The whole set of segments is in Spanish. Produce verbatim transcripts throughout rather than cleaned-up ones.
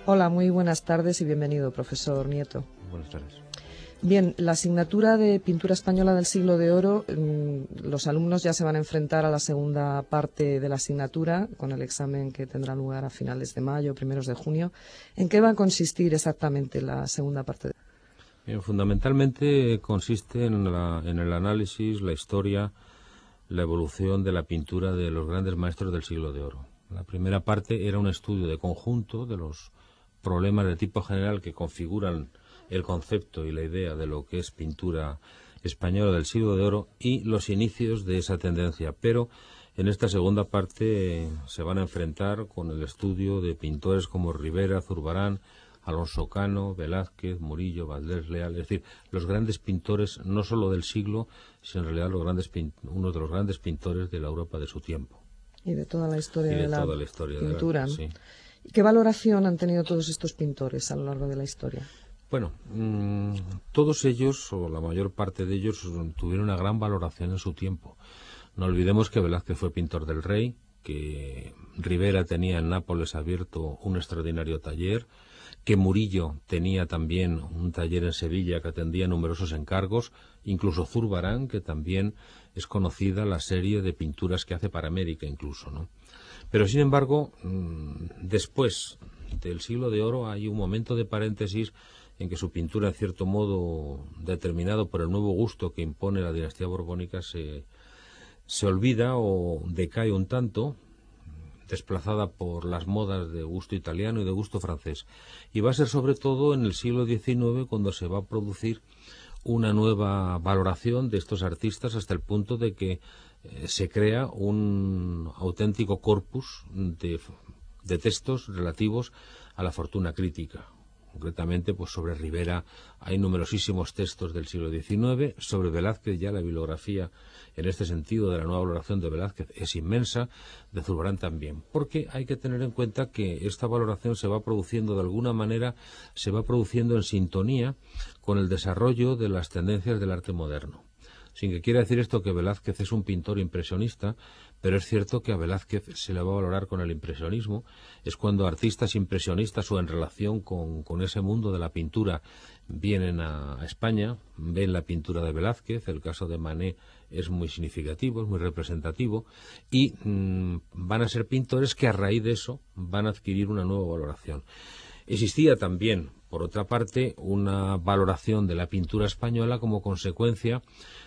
Hola, muy buenas tardes y bienvenido, profesor Nieto. Buenas tardes. Bien, la asignatura de Pintura Española del Siglo de Oro, los alumnos ya se van a enfrentar a la segunda parte de la asignatura con el examen que tendrá lugar a finales de mayo, primeros de junio. ¿En qué va a consistir exactamente la segunda parte? Bien, fundamentalmente consiste en, la, en el análisis, la historia, la evolución de la pintura de los grandes maestros del Siglo de Oro. La primera parte era un estudio de conjunto de los problemas de tipo general que configuran el concepto y la idea de lo que es pintura española del Siglo de Oro y los inicios de esa tendencia. Pero en esta segunda parte eh, se van a enfrentar con el estudio de pintores como Ribera, Zurbarán, Alonso Cano, Velázquez, Murillo, Valdés Leal, es decir, los grandes pintores no solo del siglo, sino en realidad los grandes uno de los grandes pintores de la Europa de su tiempo. Y de toda la historia y de, de la toda la historia pintura. De la, sí. ¿Qué valoración han tenido todos estos pintores a lo largo de la historia? Bueno, mmm, todos ellos, o la mayor parte de ellos, tuvieron una gran valoración en su tiempo. No olvidemos que Velázquez fue pintor del rey, que Ribera tenía en Nápoles abierto un extraordinario taller, que Murillo tenía también un taller en Sevilla que atendía numerosos encargos, incluso Zurbarán, que también es conocida la serie de pinturas que hace para América incluso, ¿no? Pero, sin embargo, mmm, después del Siglo de Oro hay un momento de paréntesis en que su pintura, en cierto modo, determinado por el nuevo gusto que impone la dinastía borbónica, se, se olvida o decae un tanto, desplazada por las modas de gusto italiano y de gusto francés. Y va a ser sobre todo en el siglo diecinueve cuando se va a producir una nueva valoración de estos artistas hasta el punto de que eh, se crea un auténtico corpus de, de textos relativos a la fortuna crítica. Concretamente, pues sobre Ribera hay numerosísimos textos del siglo diecinueve, sobre Velázquez ya la bibliografía en este sentido de la nueva valoración de Velázquez es inmensa, de Zurbarán también, porque hay que tener en cuenta que esta valoración se va produciendo de alguna manera, se va produciendo en sintonía con el desarrollo de las tendencias del arte moderno. Sin que quiera decir esto que Velázquez es un pintor impresionista, pero es cierto que a Velázquez se le va a valorar con el impresionismo. Es cuando artistas impresionistas o en relación con, con ese mundo de la pintura vienen a, a España, ven la pintura de Velázquez. El caso de Manet es muy significativo, es muy representativo, y mmm, van a ser pintores que a raíz de eso van a adquirir una nueva valoración. Existía también, por otra parte, una valoración de la pintura española como consecuencia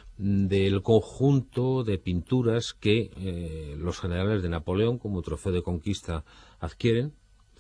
del conjunto de pinturas que eh, los generales de Napoleón como trofeo de conquista adquieren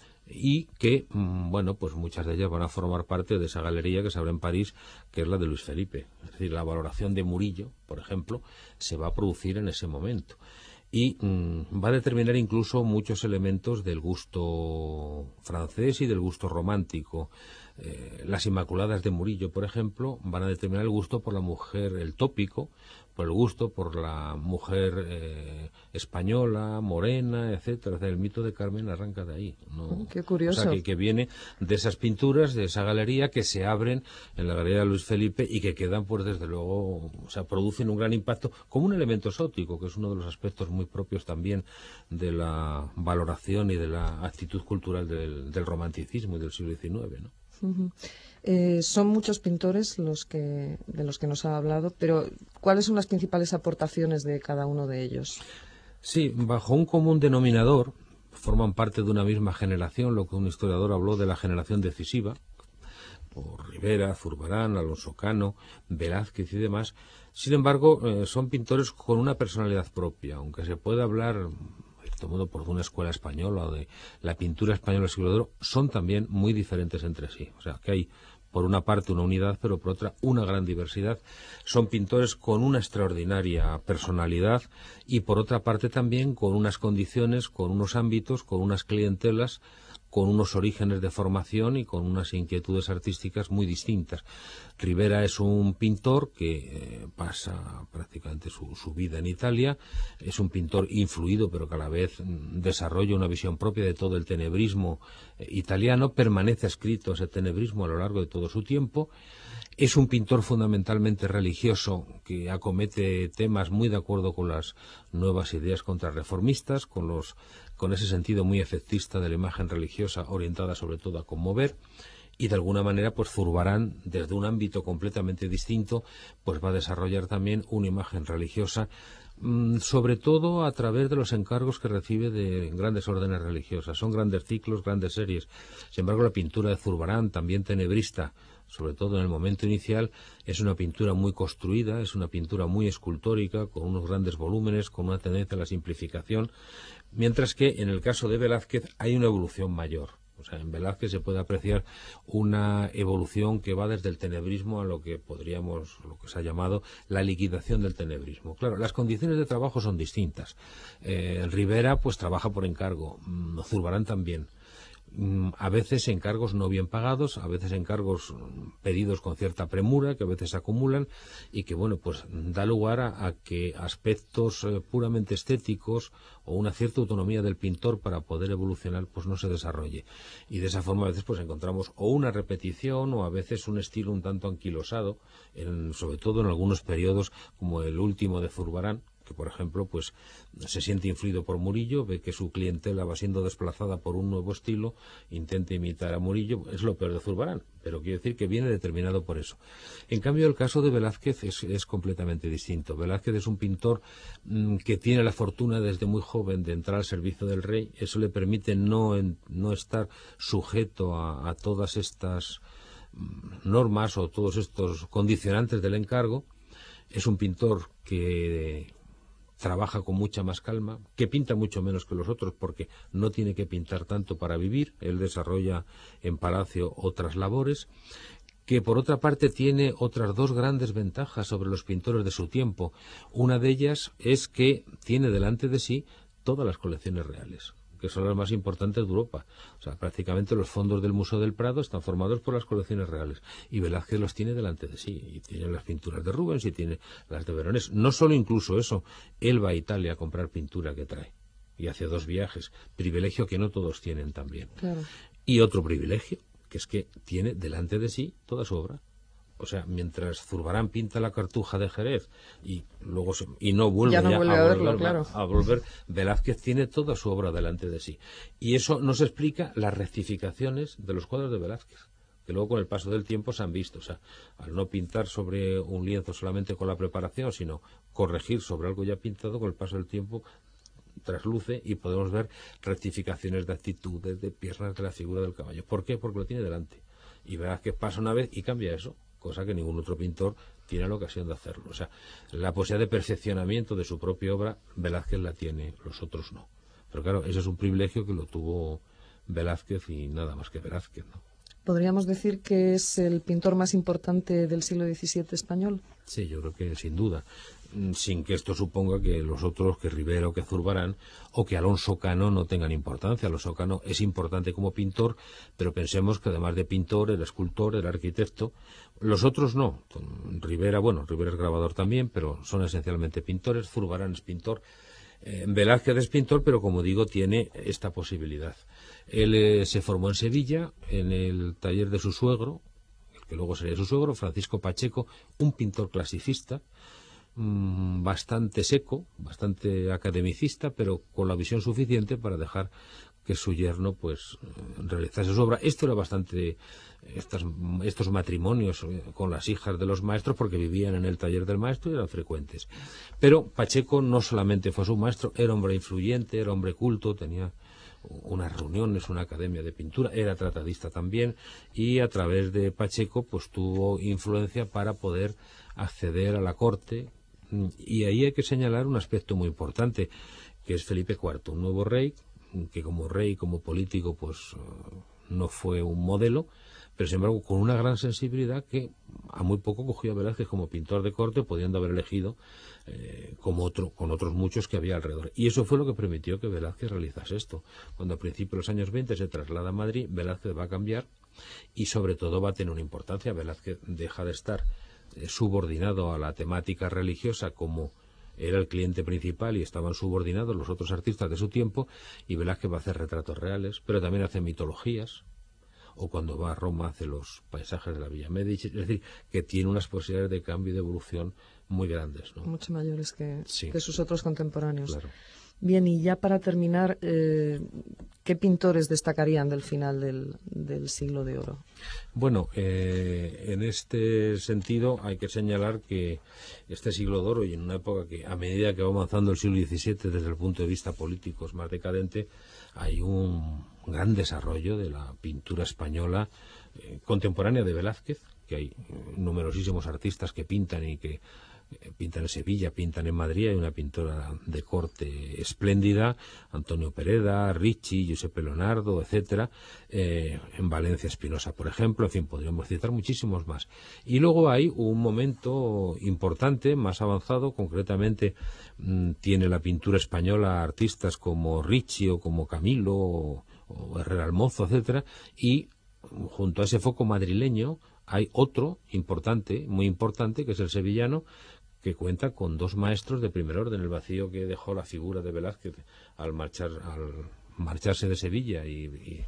y que, mmm, bueno, pues muchas de ellas van a formar parte de esa galería que se abre en París, que es la de Luis Felipe. Es decir, la valoración de Murillo, por ejemplo, se va a producir en ese momento. Y mmm, va a determinar incluso muchos elementos del gusto francés y del gusto romántico. Eh, las Inmaculadas de Murillo, por ejemplo, van a determinar el gusto por la mujer, el tópico, por el gusto por la mujer eh, española, morena, etcétera. O sea, el mito de Carmen arranca de ahí, ¿no? Qué curioso. O sea, que, que viene de esas pinturas, de esa galería que se abren en la galería de Luis Felipe y que quedan, pues desde luego, o sea, producen un gran impacto como un elemento exótico, que es uno de los aspectos muy propios también de la valoración y de la actitud cultural del, del romanticismo y del siglo diecinueve, ¿no? Uh-huh. Eh, son muchos pintores los que, de los que nos ha hablado, pero ¿cuáles son las principales aportaciones de cada uno de ellos? Sí, bajo un común denominador, forman parte de una misma generación, lo que un historiador habló de la generación decisiva, por Ribera, Zurbarán, Alonso Cano, Velázquez y demás. Sin embargo, eh, son pintores con una personalidad propia, aunque se puede hablar de cierto modo por una escuela española o de la pintura española del siglo de oro, son también muy diferentes entre sí. O sea, que hay por una parte una unidad, pero por otra una gran diversidad. Son pintores con una extraordinaria personalidad y por otra parte también con unas condiciones, con unos ámbitos, con unas clientelas, con unos orígenes de formación y con unas inquietudes artísticas muy distintas. Ribera es un pintor que eh, pasa prácticamente su, su vida en Italia, es un pintor influido, pero que a la vez mm, desarrolla una visión propia de todo el tenebrismo eh, italiano, permanece escrito ese tenebrismo a lo largo de todo su tiempo. Es un pintor fundamentalmente religioso que acomete temas muy de acuerdo con las nuevas ideas contrarreformistas, con los con ese sentido muy efectista de la imagen religiosa orientada sobre todo a conmover. Y de alguna manera, pues Zurbarán, desde un ámbito completamente distinto, pues va a desarrollar también una imagen religiosa, mmm, sobre todo a través de los encargos que recibe de grandes órdenes religiosas. Son grandes ciclos, grandes series. Sin embargo, la pintura de Zurbarán, también tenebrista, sobre todo en el momento inicial, es una pintura muy construida, es una pintura muy escultórica, con unos grandes volúmenes, con una tendencia a la simplificación, mientras que en el caso de Velázquez hay una evolución mayor. O sea, en Velázquez se puede apreciar una evolución que va desde el tenebrismo a lo que podríamos, lo que se ha llamado la liquidación del tenebrismo. Claro, las condiciones de trabajo son distintas. Eh, Rivera, pues trabaja por encargo. Zurbarán también. A veces encargos no bien pagados, a veces encargos pedidos con cierta premura, que a veces se acumulan y que, bueno, pues da lugar a, a que aspectos eh, puramente estéticos o una cierta autonomía del pintor para poder evolucionar, pues no se desarrolle. Y de esa forma a veces pues encontramos o una repetición o a veces un estilo un tanto anquilosado, en, sobre todo en algunos periodos como el último de Zurbarán, que por ejemplo pues se siente influido por Murillo, ve que su clientela va siendo desplazada por un nuevo estilo, intenta imitar a Murillo. Es lo peor de Zurbarán, pero quiero decir que viene determinado por eso. En cambio, el caso de Velázquez es, es completamente distinto. Velázquez es un pintor mmm, que tiene la fortuna desde muy joven de entrar al servicio del rey. Eso le permite no, en, no estar sujeto a, a todas estas mmm, normas o todos estos condicionantes del encargo. Es un pintor que trabaja con mucha más calma, que pinta mucho menos que los otros porque no tiene que pintar tanto para vivir. Él desarrolla en Palacio otras labores, que por otra parte tiene otras dos grandes ventajas sobre los pintores de su tiempo. Una de ellas es que tiene delante de sí todas las colecciones reales, que son las más importantes de Europa. O sea, prácticamente los fondos del Museo del Prado están formados por las colecciones reales. Y Velázquez los tiene delante de sí. Y tiene las pinturas de Rubens y tiene las de Veronés. No solo incluso eso, él va a Italia a comprar pintura que trae. Y hace dos viajes. Privilegio que no todos tienen también. Claro. Y otro privilegio, que es que tiene delante de sí toda su obra. O sea, mientras Zurbarán pinta la Cartuja de Jerez y luego se, y no vuelve, ya no ya vuelve a, a, volver, verlo, claro. a volver, Velázquez tiene toda su obra delante de sí. Y eso nos explica las rectificaciones de los cuadros de Velázquez, que luego con el paso del tiempo se han visto. O sea, al no pintar sobre un lienzo solamente con la preparación, sino corregir sobre algo ya pintado, con el paso del tiempo trasluce y podemos ver rectificaciones de actitudes, de piernas, de la figura del caballo. ¿Por qué? Porque lo tiene delante. Y Velázquez pasa una vez y cambia eso, cosa que ningún otro pintor tiene la ocasión de hacerlo. O sea, la posibilidad de perfeccionamiento de su propia obra, Velázquez la tiene, los otros no. Pero claro, ese es un privilegio que lo tuvo Velázquez y nada más que Velázquez, ¿no? ¿Podríamos decir que es el pintor más importante del siglo diecisiete español? Sí, yo creo que sin duda. Sin que esto suponga que los otros, que Rivera o que Zurbarán o que Alonso Cano no tengan importancia. Alonso Cano es importante como pintor, pero pensemos que además de pintor, era escultor, era arquitecto. Los otros no. Rivera, bueno, Rivera es grabador también, pero son esencialmente pintores. Zurbarán es pintor. Eh, Velázquez es pintor, pero como digo, tiene esta posibilidad. Él eh, se formó en Sevilla, en el taller de su suegro, el que luego sería su suegro, Francisco Pacheco, un pintor clasicista, bastante seco, bastante academicista, pero con la visión suficiente para dejar que su yerno pues realizase su obra. Esto era bastante, estas, estos matrimonios con las hijas de los maestros, porque vivían en el taller del maestro y eran frecuentes. Pero Pacheco no solamente fue su maestro, era hombre influyente, era hombre culto, tenía unas reuniones, una academia de pintura, era tratadista también, y a través de Pacheco pues tuvo influencia para poder acceder a la corte. Y ahí hay que señalar un aspecto muy importante, que es Felipe cuarto, un nuevo rey, que como rey, como político, pues no fue un modelo, pero sin embargo con una gran sensibilidad que a muy poco cogió a Velázquez como pintor de corte, pudiendo haber elegido eh, como otro, con otros muchos que había alrededor. Y eso fue lo que permitió que Velázquez realizase esto. Cuando a principios de los años veinte se traslada a Madrid, Velázquez va a cambiar y sobre todo va a tener una importancia. Velázquez deja de estar subordinado a la temática religiosa como era el cliente principal y estaban subordinados los otros artistas de su tiempo, y Velázquez va a hacer retratos reales, pero también hace mitologías, o cuando va a Roma hace los paisajes de la Villa Médici, es decir, que tiene unas posibilidades de cambio y de evolución muy grandes, ¿no? Mucho mayores que, sí. que sus otros contemporáneos. Claro. Bien, y ya para terminar, eh, ¿qué pintores destacarían del final del, del siglo de oro? Bueno, eh, en este sentido hay que señalar que este siglo de oro, y en una época que a medida que va avanzando el siglo diecisiete desde el punto de vista político es más decadente, hay un gran desarrollo de la pintura española eh, contemporánea de Velázquez, que hay numerosísimos artistas que pintan y que pintan en Sevilla, pintan en Madrid, hay una pintora de corte espléndida, Antonio Pereda, Ricci, Giuseppe Leonardo, etcétera, eh, en Valencia Espinosa, por ejemplo, en fin, podríamos citar muchísimos más. Y luego hay un momento importante, más avanzado, concretamente mmm, tiene la pintura española artistas como Ricci o como Camilo o, o Herrera Almozo, etcétera, y junto a ese foco madrileño hay otro importante, muy importante, que es el sevillano, que cuenta con dos maestros de primer orden. El vacío que dejó la figura de Velázquez al marchar al marcharse de Sevilla y, y,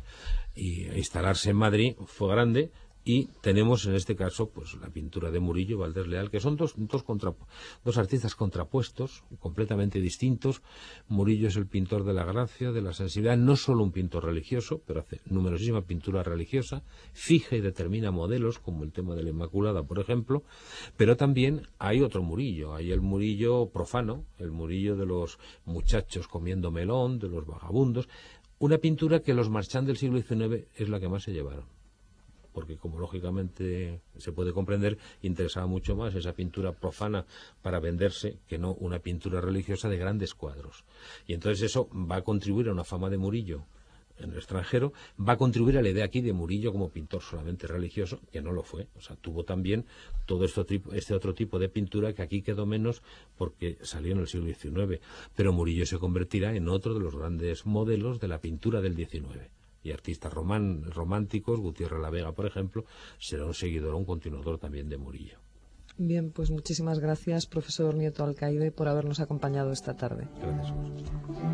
y instalarse en Madrid fue grande, y tenemos en este caso pues la pintura de Murillo, Valdés Leal, que son dos, dos, contra, dos artistas contrapuestos, completamente distintos. Murillo es el pintor de la gracia, de la sensibilidad, no solo un pintor religioso, pero hace numerosísima pintura religiosa, fija y determina modelos, como el tema de la Inmaculada, por ejemplo, pero también hay otro Murillo, hay el Murillo profano, el Murillo de los muchachos comiendo melón, de los vagabundos, una pintura que los marchands del siglo diecinueve es la que más se llevaron, porque como lógicamente se puede comprender, interesaba mucho más esa pintura profana para venderse que no una pintura religiosa de grandes cuadros. Y entonces eso va a contribuir a una fama de Murillo en el extranjero, va a contribuir a la idea aquí de Murillo como pintor solamente religioso, que no lo fue. O sea, tuvo también todo esto, este otro tipo de pintura que aquí quedó menos porque salió en el siglo diecinueve. Pero Murillo se convertirá en otro de los grandes modelos de la pintura del diecinueve. Y artistas román, románticos, Gutiérrez la Vega, por ejemplo, será un seguidor o un continuador también de Murillo. Bien, pues muchísimas gracias, profesor Nieto Alcaide, por habernos acompañado esta tarde. Gracias a vosotros.